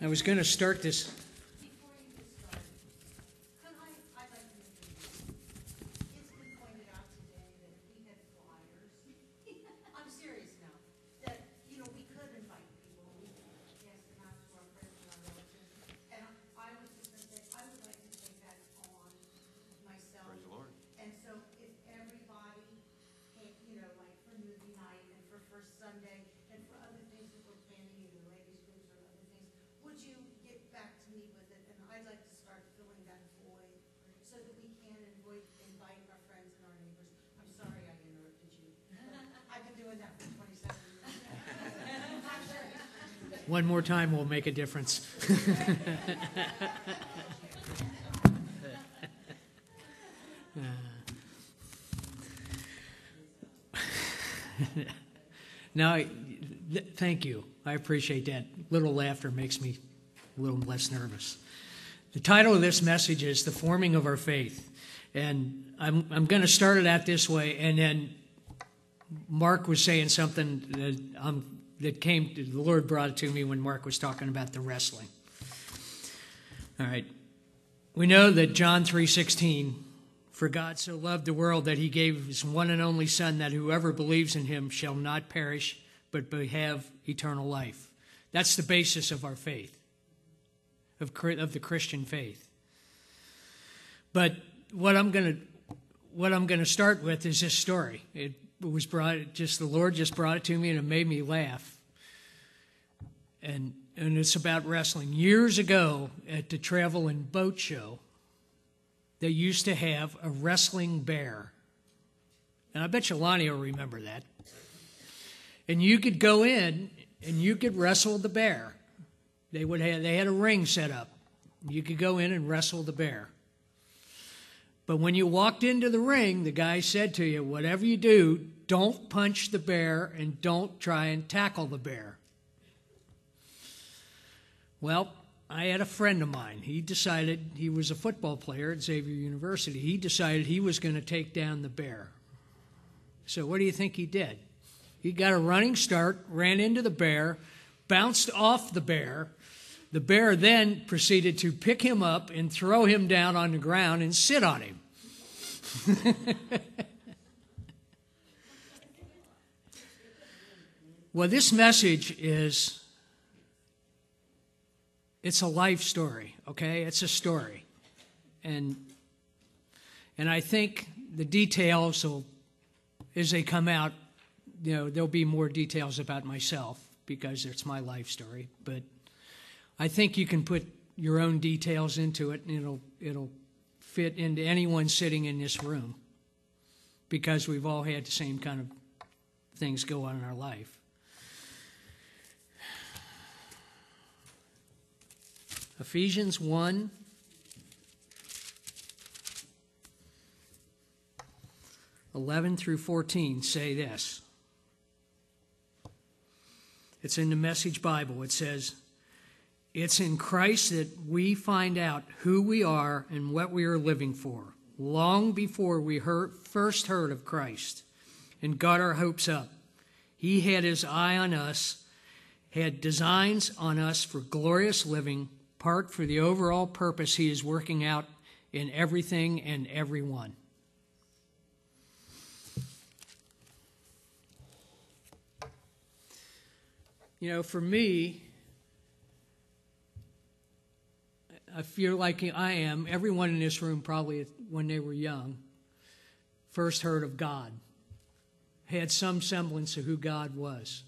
I was going to start this. Before you get started, I'd like to make a motion. It's been pointed out today that we had flyers. I'm serious now. That, we could invite people. We could pass them out to our friends and our relatives. And I was just going to say, I would like to take that on myself. Praise the Lord. And so if everybody, like for movie night and for First Sunday and for other things that we're planning, either ladies' groups or other things, would you get back to me with it? And I'd like to start filling that void so that we can invite our friends and our neighbors. I'm sorry I interrupted you. I've been doing that for 27 years. One more time will make a difference. Now, thank you. I appreciate that. Little laughter makes me a little less nervous. The title of this message is The Forming of Our Faith. And I'm going to start it out this way, and then Mark was saying something that the Lord brought it to me when Mark was talking about the wrestling. All right. We know that John 3:16, for God so loved the world that he gave his one and only Son, that whoever believes in him shall not perish, but have eternal life. That's the basis of our faith, of the Christian faith. But what I'm going to start with is this story. It was the Lord just brought it to me, and it made me laugh. And it's about wrestling. Years ago at the Travel and Boat Show, they used to have a wrestling bear. And I bet you Lonnie will remember that. And you could go in and you could wrestle the bear. They had a ring set up. You could go in and wrestle the bear. But when you walked into the ring, the guy said to you, whatever you do, don't punch the bear and don't try and tackle the bear. Well, I had a friend of mine. He decided, he was a football player at Xavier University. He decided he was going to take down the bear. So what do you think he did? He got a running start, ran into the bear, bounced off the bear. The bear then proceeded to pick him up and throw him down on the ground and sit on him. Well, this message is, it's a life story, okay? It's a story. And I think the details will, as they come out, there'll be more details about myself because it's my life story. But I think you can put your own details into it, and it'll fit into anyone sitting in this room because we've all had the same kind of things go on in our life. Ephesians 1, (11 through 14) say this. It's in the Message Bible. It says, it's in Christ that we find out who we are and what we are living for, long before we first heard of Christ and got our hopes up. He had his eye on us, had designs on us for glorious living, part for the overall purpose he is working out in everything and everyone. For me, I feel like I am, everyone in this room probably when they were young, first heard of God, had some semblance of who God was.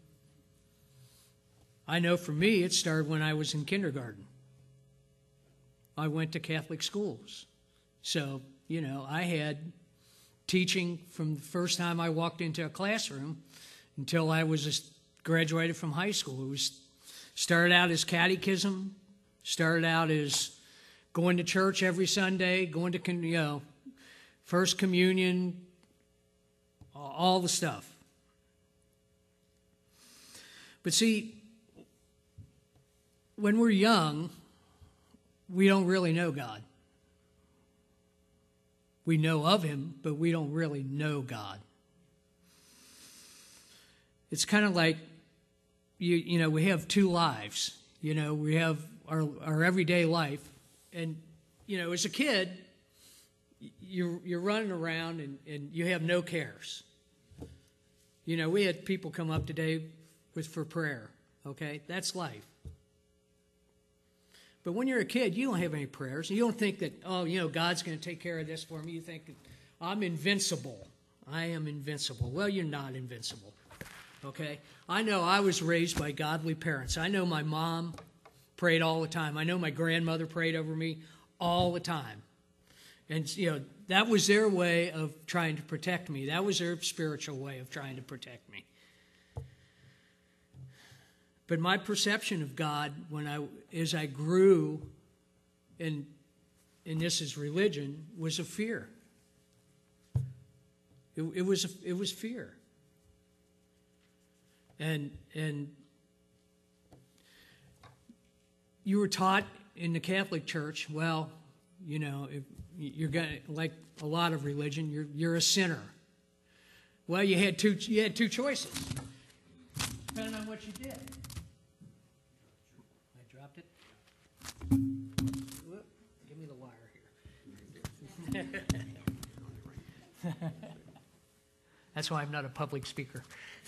I know for me, it started when I was in kindergarten. I went to Catholic schools. So, I had teaching from the first time I walked into a classroom until I was graduated from high school. It started out as catechism, started out as going to church every Sunday, going to, First Communion, all the stuff. But see, when we're young, we don't really know God. We know of him, but we don't really know God. It's kind of like, we have two lives. You know, we have our everyday life. And, you know, as a kid, you're running around and you have no cares. You know, we had people come up today for prayer, okay? That's life. But when you're a kid, you don't have any prayers. You don't think that, oh, you know, God's going to take care of this for me. You think, I'm invincible. I am invincible. Well, you're not invincible, okay? I know I was raised by godly parents. I know my mom prayed all the time. I know my grandmother prayed over me all the time. And, you know, that was their way of trying to protect me. That was their spiritual way of trying to protect me. But my perception of God, as I grew, and this is religion, was a fear. It was fear. And you were taught in the Catholic Church, well, you know, if you're gonna, like a lot of religion, you're a sinner. Well, you had two choices, depending on what you did. I dropped it. Whoop, give me the wire here. That's why I'm not a public speaker.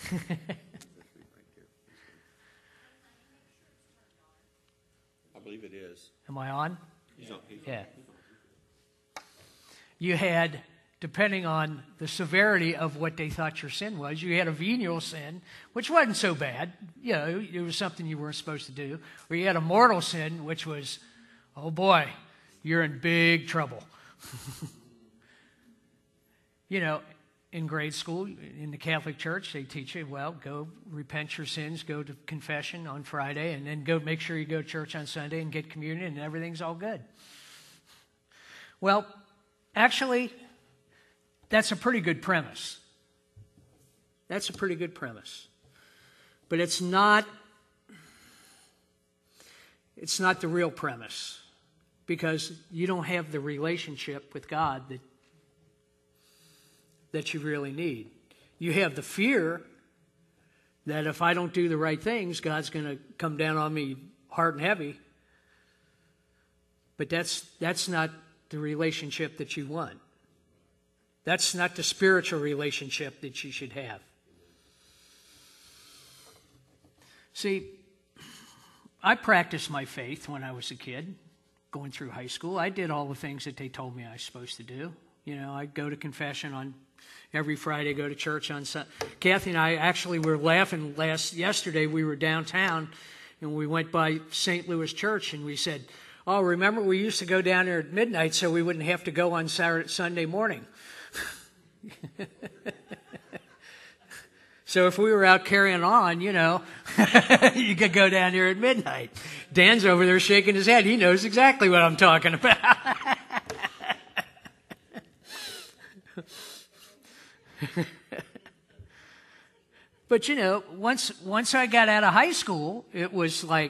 I believe it is. Am I on? Yeah. You had, depending on the severity of what they thought your sin was, you had a venial sin, which wasn't so bad. You know, it was something you weren't supposed to do. Or you had a mortal sin, which was, oh boy, you're in big trouble. You know, in grade school, in the Catholic Church, they teach you, well, go repent your sins, go to confession on Friday, and then go make sure you go to church on Sunday and get communion, and everything's all good. Well, actually, that's a pretty good premise. That's a pretty good premise. But it's not the real premise, because you don't have the relationship with God that you really need. You have the fear that if I don't do the right things, God's going to come down on me hard and heavy. But that's not the relationship that you want. That's not the spiritual relationship that you should have. See, I practiced my faith when I was a kid, going through high school. I did all the things that they told me I was supposed to do. You know, I'd go to confession on every Friday, go to church on Sunday. Kathy and I actually were laughing yesterday. We were downtown, and we went by St. Louis Church, and we said, oh, remember we used to go down there at midnight so we wouldn't have to go on Sunday morning. So if we were out carrying on, you know, you could go down there at midnight. Dan's over there shaking his head. He knows exactly what I'm talking about. But, you know, once I got out of high school, it was like,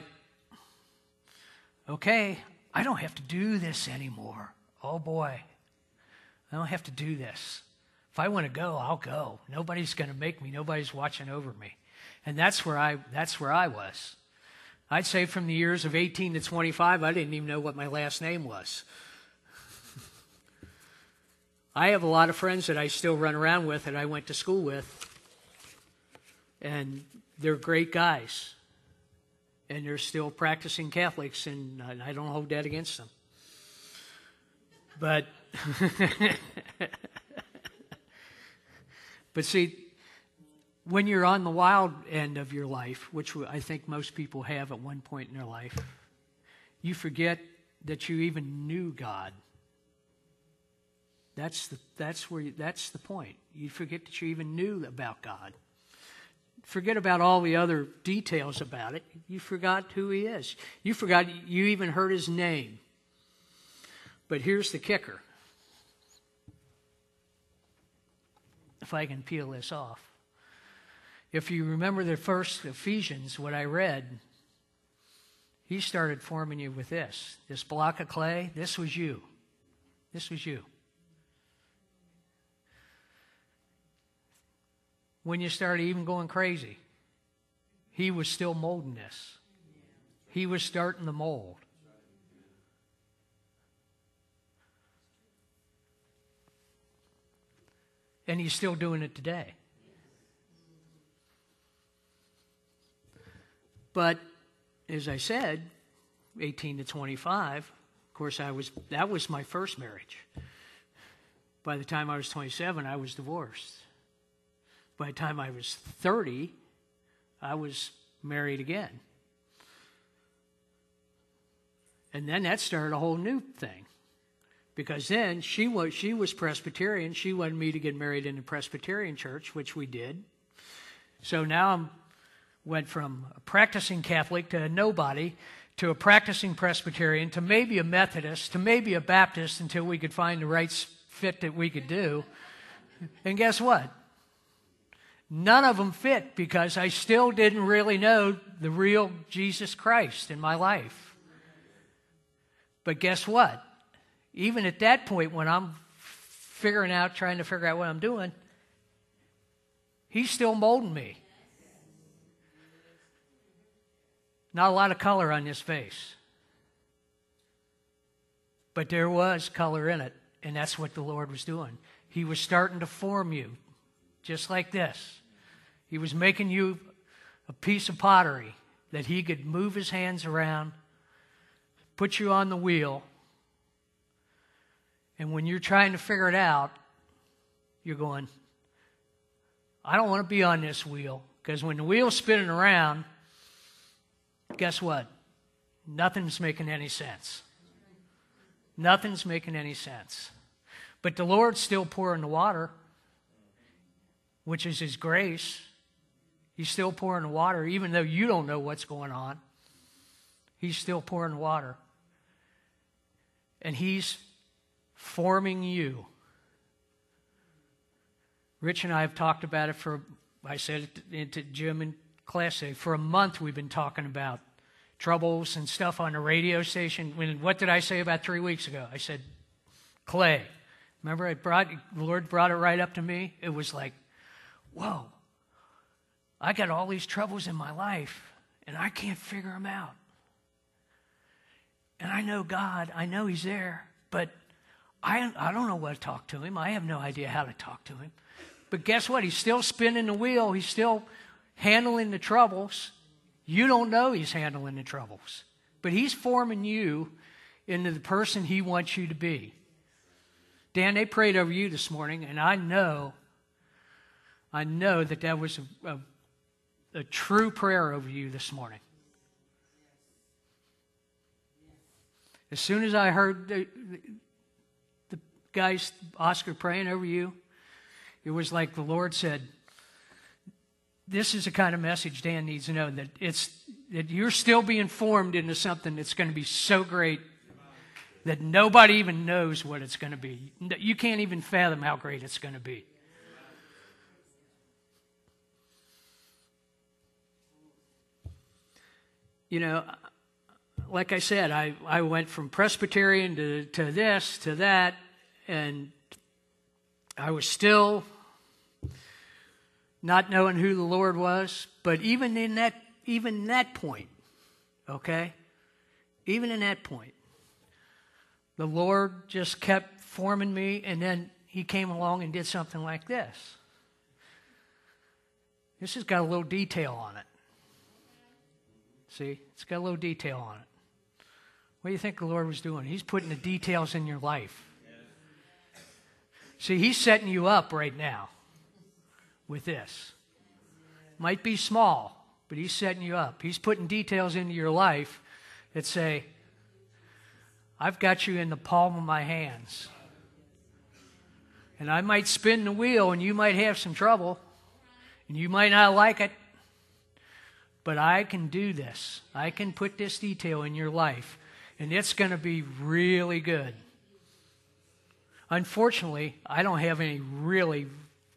okay, I don't have to do this anymore. Oh, boy. I don't have to do this. If I want to go, I'll go. Nobody's going to make me. Nobody's watching over me. And that's where I was. I'd say from the years of 18 to 25, I didn't even know what my last name was. I have a lot of friends that I still run around with that I went to school with. And they're great guys. And they're still practicing Catholics, and I don't hold that against them. But, but see, when you're on the wild end of your life, which I think most people have at one point in their life, you forget that you even knew God. That's the point. You forget that you even knew about God. Forget about all the other details about it. You forgot who He is. You forgot you even heard His name. But here's the kicker. If I can peel this off. If you remember the first Ephesians, what I read, He started forming you with this. This block of clay, this was you. This was you. When you started even going crazy, He was still molding this. He was starting the mold. And he's still doing it today. But as I said, 18 to 25, of course that was my first marriage. By the time I was 27, I was divorced. By the time I was 30, I was married again. And then that started a whole new thing. Because then she was Presbyterian. She wanted me to get married in the Presbyterian church, which we did. So now I went from a practicing Catholic to a nobody to a practicing Presbyterian to maybe a Methodist to maybe a Baptist until we could find the right fit that we could do. And guess what? None of them fit because I still didn't really know the real Jesus Christ in my life. But guess what? Even at that point when I'm trying to figure out what I'm doing, he's still molding me. Not a lot of color on this face. But there was color in it, and that's what the Lord was doing. He was starting to form you, just like this. He was making you a piece of pottery that he could move his hands around, put you on the wheel, and when you're trying to figure it out, you're going, I don't want to be on this wheel. Because when the wheel's spinning around, guess what? Nothing's making any sense. Nothing's making any sense. But the Lord's still pouring the water, which is his grace. He's still pouring the water, even though you don't know what's going on. He's still pouring the water. And he's forming you. Rich and I have talked about it I said it to Jim in class today, for a month we've been talking about troubles and stuff on the radio station. What did I say about 3 weeks ago? I said, clay. Remember, the Lord brought it right up to me. It was like, whoa, I got all these troubles in my life, and I can't figure them out. And I know God, I know he's there, but I don't know what to talk to him. I have no idea how to talk to him. But guess what? He's still spinning the wheel. He's still handling the troubles. You don't know he's handling the troubles. But he's forming you into the person he wants you to be. Dan, they prayed over you this morning, and I know that was a true prayer over you this morning. As soon as I heard the guys, Oscar, praying over you, it was like the Lord said, this is the kind of message Dan needs to know, that you're still being formed into something that's going to be so great that nobody even knows what it's going to be. You can't even fathom how great it's going to be. You know, like I said, I went from Presbyterian to this, to that, and I was still not knowing who the Lord was. But even in that point, okay? Even in that point, the Lord just kept forming me, and then he came along and did something like this. This has got a little detail on it. See? It's got a little detail on it. What do you think the Lord was doing? He's putting the details in your life. See, he's setting you up right now with this. Might be small, but he's setting you up. He's putting details into your life that say, I've got you in the palm of my hands. And I might spin the wheel and you might have some trouble and you might not like it, but I can do this. I can put this detail in your life, and it's going to be really good. Unfortunately, I don't have any really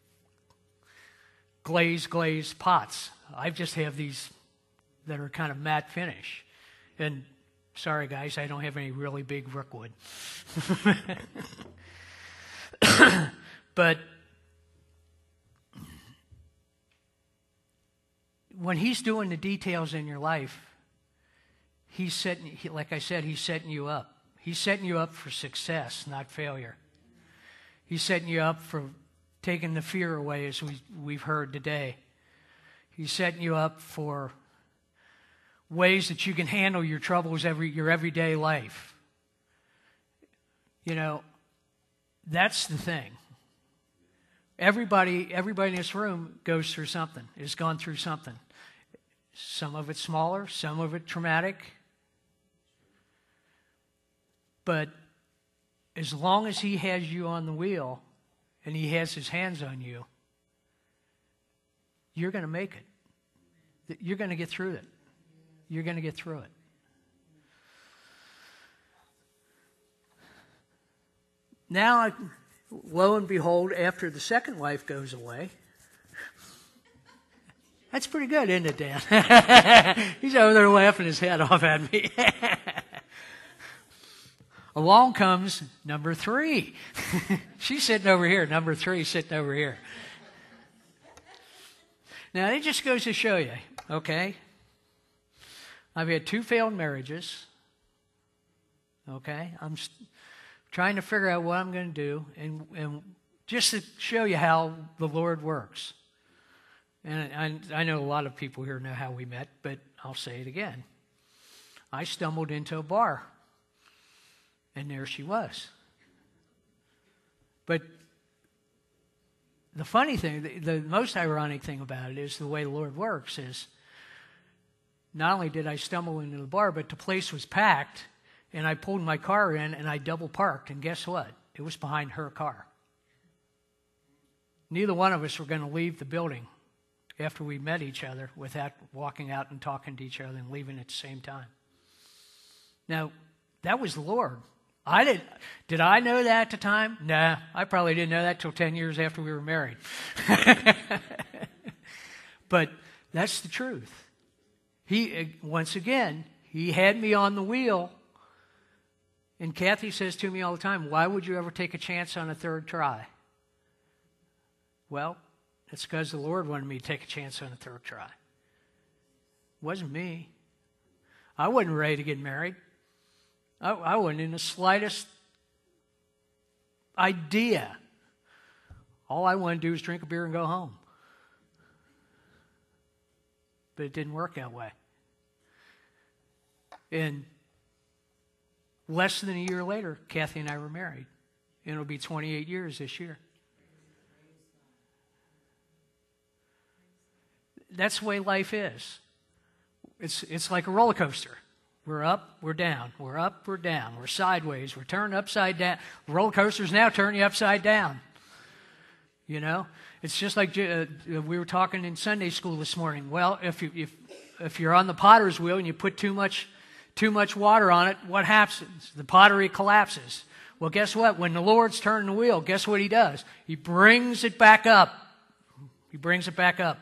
glazed pots. I just have these that are kind of matte finish. And sorry, guys, I don't have any really big rookwood. But when he's doing the details in your life, like I said, he's setting you up. He's setting you up for success, not failure. He's setting you up for taking the fear away, as we've heard today. He's setting you up for ways that you can handle your troubles, your everyday life. You know, that's the thing. Everybody in this room goes through something, has gone through something. Some of it smaller, some of it traumatic. But as long as he has you on the wheel and he has his hands on you, you're going to make it. You're going to get through it. You're going to get through it. Now, lo and behold, after the second wife goes away, that's pretty good, isn't it, Dan? He's over there laughing his head off at me. Along comes number 3. She's sitting over here. Number 3 sitting over here. Now, it just goes to show you, okay? I've had 2 failed marriages, okay? I'm trying to figure out what I'm going to do, and just to show you how the Lord works. And I know a lot of people here know how we met, but I'll say it again. I stumbled into a bar, and there she was. But the funny thing, the most ironic thing about it is the way the Lord works is not only did I stumble into the bar, but the place was packed, and I pulled my car in, and I double parked, and guess what? It was behind her car. Neither one of us were going to leave the building after we met each other without walking out and talking to each other and leaving at the same time. Now, that was the Lord. Did I know that at the time? Nah, I probably didn't know that till 10 years after we were married. But that's the truth. Once again, he had me on the wheel. And Kathy says to me all the time, why would you ever take a chance on a third try? Well, it's because the Lord wanted me to take a chance on a third try. It wasn't me. I wasn't ready to get married. I wasn't in the slightest idea. All I wanted to do was drink a beer and go home. But it didn't work that way. And less than a year later, Kathy and I were married. And it'll be 28 years this year. That's the way life is. It's like a roller coaster. We're up, we're down. We're up, we're down. We're sideways. We're turned upside down. Roller coasters now turn you upside down. You know? It's just like we were talking in Sunday school this morning. Well, if you're on the potter's wheel and you put too much water on it, what happens? The pottery collapses. Well, guess what? When the Lord's turning the wheel, guess what he does? He brings it back up. He brings it back up.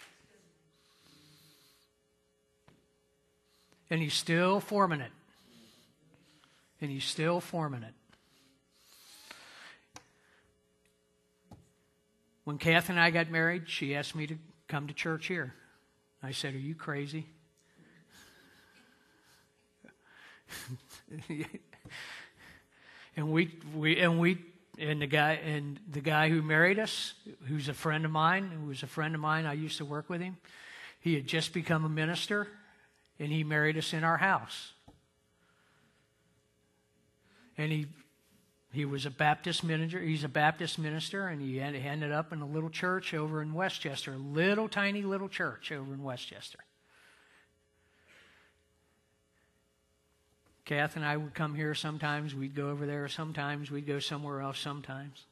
And he's still forming it. And he's still forming it. When Kath and I got married, she asked me to come to church here. I said, "Are you crazy?" And the guy who married us, who's a friend of mine, I used to work with him. He had just become a minister, and he married us in our house. And he was a Baptist minister. He's a Baptist minister, and he ended up in a little church over in Westchester, a tiny little church over in Westchester. Kath and I would come here sometimes. We'd go over there sometimes. We'd go somewhere else sometimes.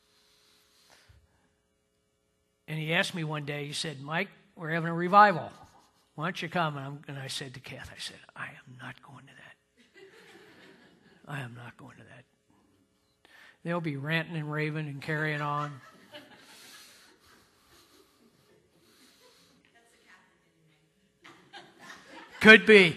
And he asked me one day, he said, "Mike, we're having a revival. Why don't you come?" And I said to Kath, "I am not going to that. I am not going to that. They'll be ranting and raving and carrying on." Could be.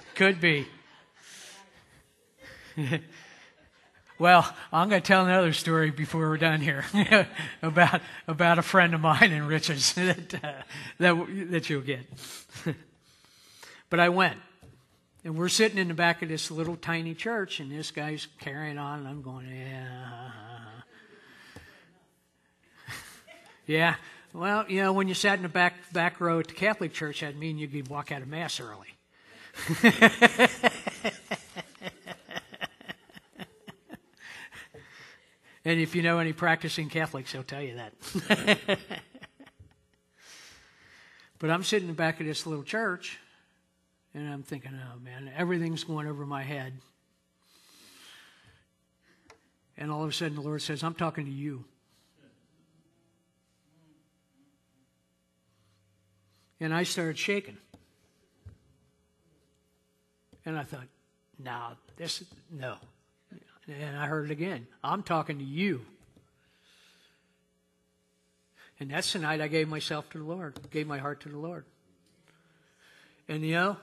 Well, I'm going to tell another story before we're done here about a friend of mine in Riches that you'll get. But I went. And we're sitting in the back of this little tiny church, and this guy's carrying on, and I'm going, yeah. Yeah. Well, when you sat in the back row at the Catholic church, that'd mean you could walk out of Mass early. And if you know any practicing Catholics, they'll tell you that. But I'm sitting in the back of this little church, and I'm thinking, oh, man, everything's going over my head. And all of a sudden, the Lord says, I'm talking to you. And I started shaking. And I thought, no. And I heard it again. I'm talking to you. And that's the night I gave myself to the Lord, gave my heart to the Lord. And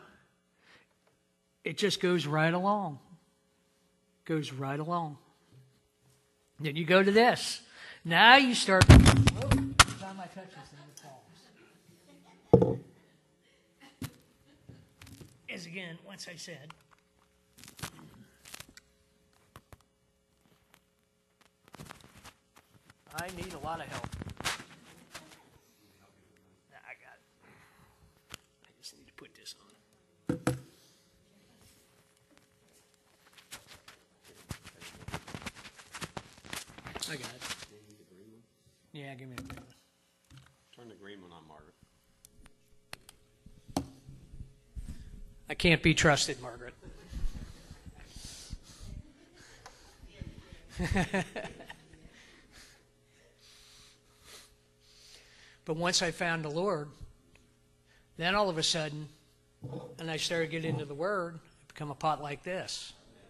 it just goes right along. Goes right along. Then you go to this. Now you start. Whoa, every time I touch this thing, it falls. As again, once I said, I need a lot of help. Nah, I got it. I just need to put this on. I got it. Yeah, give me the green one. Turn the green one on, Margaret. I can't be trusted, Margaret. But once I found the Lord, then all of a sudden, and I started getting into the Word, it become a pot like this.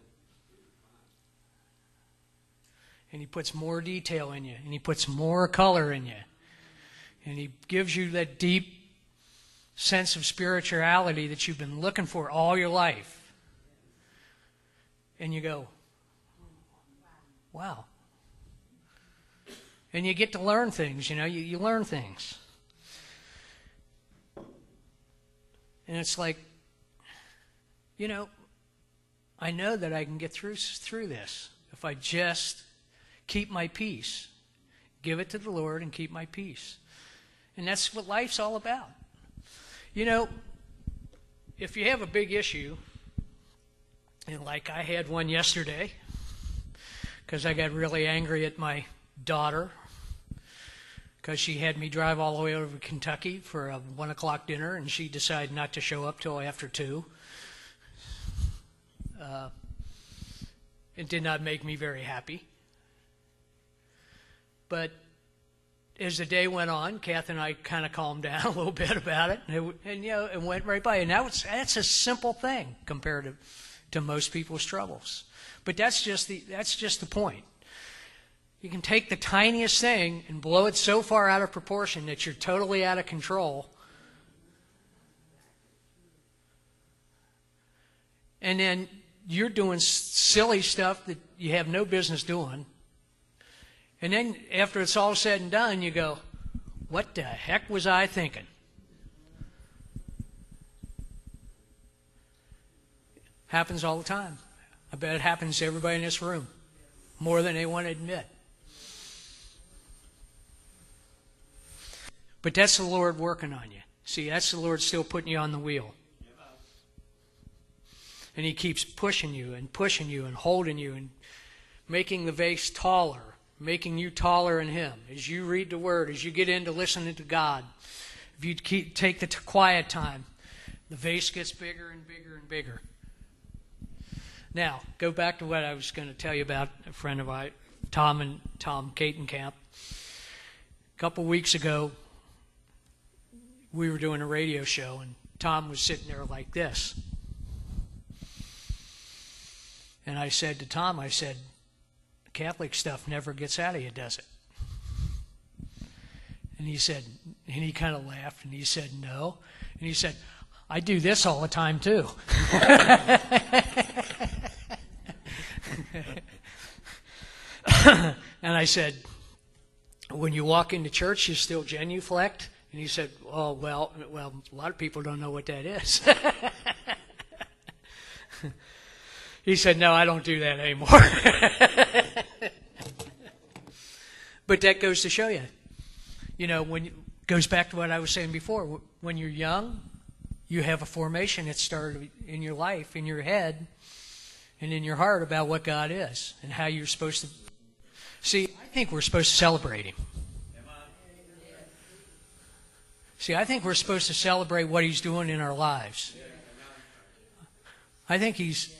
And He puts more detail in you, and He puts more color in you. And He gives you that deep sense of spirituality that you've been looking for all your life. And you go, wow. And you get to learn things, you learn things. And it's like, I know that I can get through this if I just keep my peace. Give it to the Lord and keep my peace. And that's what life's all about. If you have a big issue, and like I had one yesterday, because I got really angry at my daughter, because she had me drive all the way over to Kentucky for a 1 o'clock dinner, and she decided not to show up till after 2. It did not make me very happy. But as the day went on, Kath and I kind of calmed down a little bit about it, and it went right by. And that's a simple thing compared to most people's troubles. But that's just the point. You can take the tiniest thing and blow it so far out of proportion that you're totally out of control. And then you're doing silly stuff that you have no business doing. And then after it's all said and done, you go, what the heck was I thinking? Happens all the time. I bet it happens to everybody in this room, more than they want to admit. But that's the Lord working on you. See, that's the Lord still putting you on the wheel. And He keeps pushing you and holding you and making the vase taller, making you taller in Him. As you read the Word, as you get into listening to God, if you take the quiet time, the vase gets bigger and bigger and bigger. Now, go back to what I was going to tell you about a friend of mine, Tom Katenkamp. A couple weeks ago, we were doing a radio show, and Tom was sitting there like this. And I said to Tom, Catholic stuff never gets out of you, does it? And he kind of laughed, and he said, no. And he said, I do this all the time, too. And I said, when you walk into church, you still genuflect? And he said, oh, well, a lot of people don't know what that is. He said, no, I don't do that anymore. But that goes to show you, when it goes back to what I was saying before, when you're young, you have a formation that started in your life, in your head, and in your heart about what God is and how you're supposed to. See, I think we're supposed to celebrate Him. See, I think we're supposed to celebrate what He's doing in our lives. I think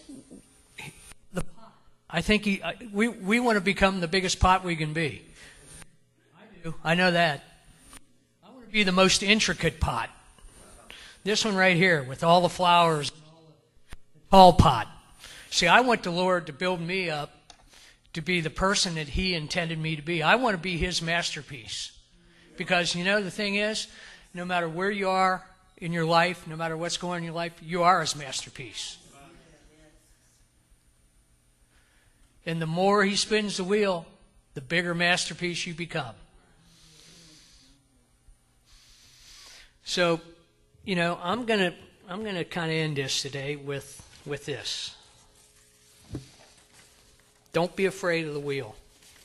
we want to become the biggest pot we can be. I do. I know that. I want to be the most intricate pot. This one right here with all the flowers, the tall pot. See, I want the Lord to build me up to be the person that He intended me to be. I want to be His masterpiece. Because, the thing is, no matter where you are in your life, no matter what's going on in your life, you are His masterpiece. And the more He spins the wheel, the bigger masterpiece you become. So, I'm gonna kind of end this today with this. Don't be afraid of the wheel.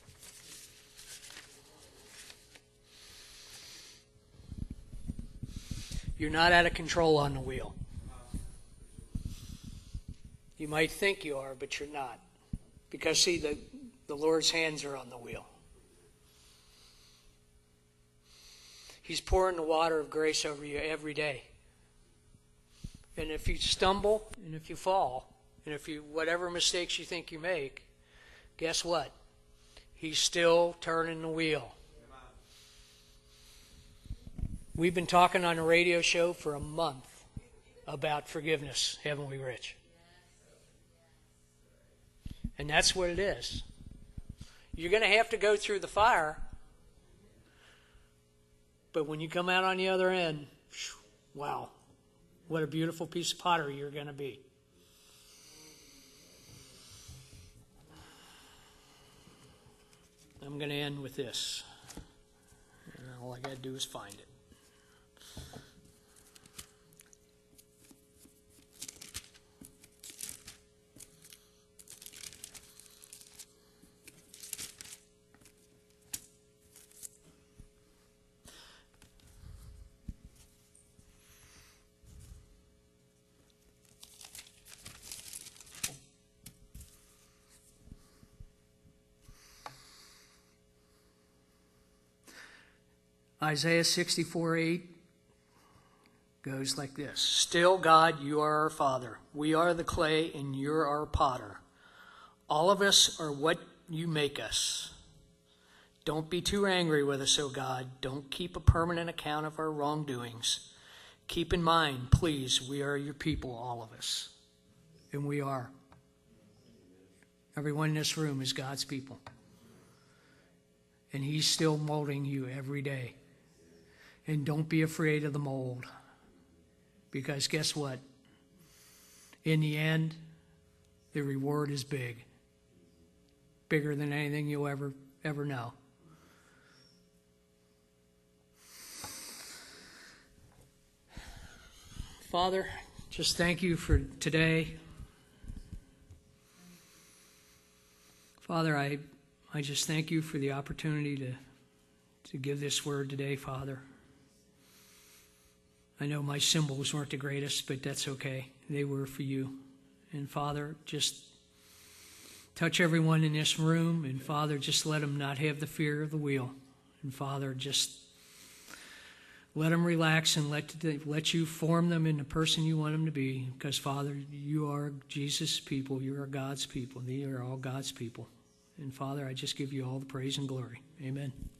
You're not out of control on the wheel. You might think you are, but you're not. Because, see, the Lord's hands are on the wheel. He's pouring the water of grace over you every day. And if you stumble, and if you fall, and if you whatever mistakes you think you make, guess what? He's still turning the wheel. We've been talking on a radio show for a month about forgiveness, haven't we, Rich? And that's what it is. You're going to have to go through the fire, but when you come out on the other end, wow, what a beautiful piece of pottery you're going to be. I'm going to end with this. And all I got to do is find it. Isaiah 64:8 goes like this. Still, God, you are our Father. We are the clay and you're our potter. All of us are what you make us. Don't be too angry with us, O God. Don't keep a permanent account of our wrongdoings. Keep in mind, please, we are your people, all of us. And we are. Everyone in this room is God's people. And He's still molding you every day. And don't be afraid of the mold. Because guess what? In the end, the reward is big. Bigger than anything you'll ever know. Father, just thank you for today. Father, I just thank you for the opportunity to give this word today, Father. I know my symbols weren't the greatest, but that's okay. They were for you. And Father, just touch everyone in this room. And Father, just let them not have the fear of the wheel. And Father, just let them relax and let you form them in the person you want them to be. Because Father, you are Jesus' people. You are God's people. They are all God's people. And Father, I just give you all the praise and glory. Amen.